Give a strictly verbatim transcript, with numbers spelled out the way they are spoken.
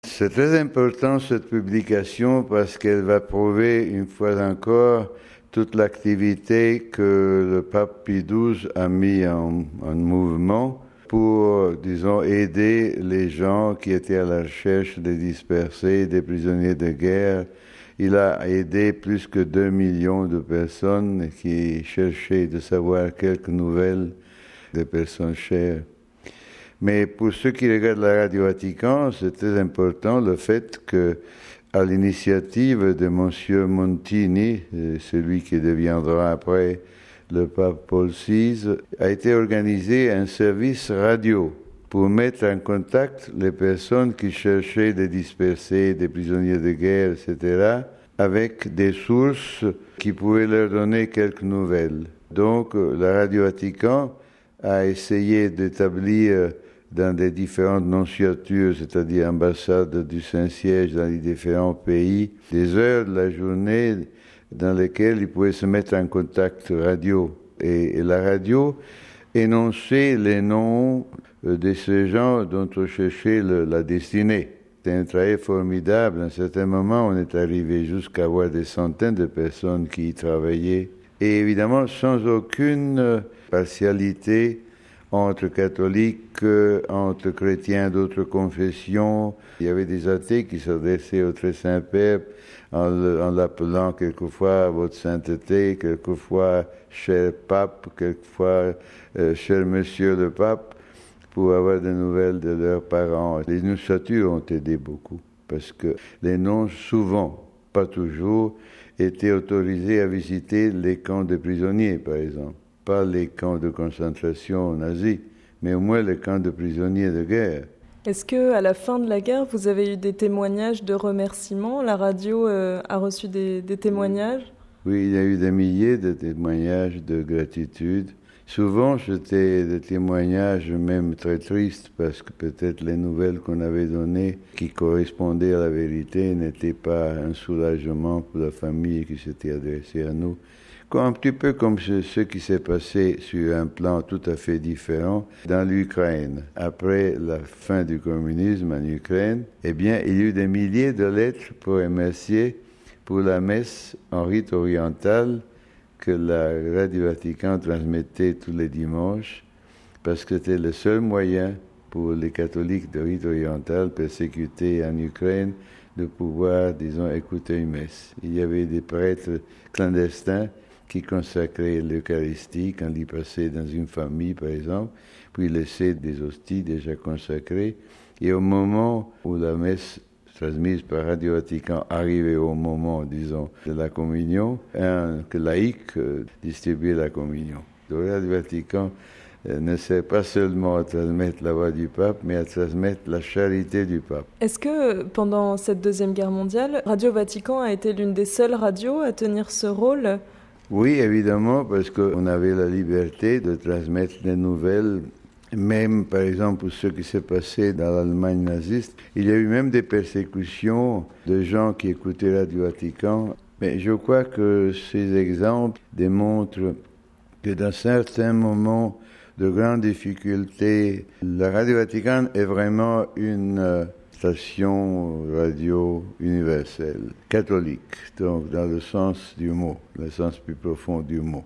C'est très important cette publication parce qu'elle va prouver une fois encore toute l'activité que le pape Pie douze a mis en, en mouvement pour, disons, aider les gens qui étaient à la recherche des dispersés, des prisonniers de guerre. Il a aidé plus que deux millions de personnes qui cherchaient de savoir quelques nouvelles des personnes chères. Mais pour ceux qui regardent la Radio Vatican, c'est très important le fait que, à l'initiative de Monsieur Montini, celui qui deviendra après le pape Paul six, a été organisé un service radio pour mettre en contact les personnes qui cherchaient des dispersés, des prisonniers de guerre, et cetera, avec des sources qui pouvaient leur donner quelques nouvelles. Donc, la Radio Vatican a essayé d'établir dans des différentes nonciatures, c'est-à-dire ambassades du Saint-Siège dans les différents pays, des heures de la journée dans lesquelles ils pouvaient se mettre en contact radio. Et, et la radio énonçait les noms de ces gens dont on cherchait le, la destinée. C'était un travail formidable. À un certain moment, on est arrivé jusqu'à avoir des centaines de personnes qui y travaillaient. Et évidemment, sans aucune partialité entre catholiques, entre chrétiens d'autres confessions. Il y avait des athées qui s'adressaient au Très Saint-Père en, le, en l'appelant quelquefois Votre Sainteté, quelquefois Cher Pape, quelquefois euh, Cher Monsieur le Pape, pour avoir des nouvelles de leurs parents. Les nunciatures ont aidé beaucoup, parce que les noms, souvent, pas toujours, étaient autorisés à visiter les camps de prisonniers, par exemple. Pas les camps de concentration nazis, mais au moins les camps de prisonniers de guerre. Est-ce qu'à la fin de la guerre, vous avez eu des témoignages de remerciements? La radio euh, a reçu des, des témoignages? Oui, il y a eu des milliers de témoignages de gratitude. Souvent, c'était des témoignages même très tristes, parce que peut-être les nouvelles qu'on avait données, qui correspondaient à la vérité, n'étaient pas un soulagement pour la famille qui s'était adressée à nous. Un petit peu comme ce qui s'est passé sur un plan tout à fait différent dans l'Ukraine. Après la fin du communisme en Ukraine, eh bien, il y a eu des milliers de lettres pour remercier pour la messe en rite oriental que la Radio Vatican transmettait tous les dimanches, parce que c'était le seul moyen pour les catholiques de rite oriental persécutés en Ukraine de pouvoir, disons, écouter une messe. Il y avait des prêtres clandestins qui consacraient l'Eucharistie quand ils passaient dans une famille, par exemple, puis laissaient des hosties déjà consacrées. Et au moment où la messe transmise par Radio Vatican arrivait au moment, disons, de la communion, un laïc euh, distribuait la communion. Donc Radio Vatican euh, ne sert pas seulement à transmettre la voix du pape, mais à transmettre la charité du pape. Est-ce que pendant cette Deuxième Guerre mondiale, Radio Vatican a été l'une des seules radios à tenir ce rôle ? Oui, évidemment, parce qu'on avait la liberté de transmettre les nouvelles, même par exemple pour ce qui s'est passé dans l'Allemagne naziste. Il y a eu même des persécutions de gens qui écoutaient Radio Vatican. Mais je crois que ces exemples démontrent que dans certains moments de grandes difficultés, la Radio Vatican est vraiment une station radio universelle, catholique, donc dans le sens du mot, le sens plus profond du mot.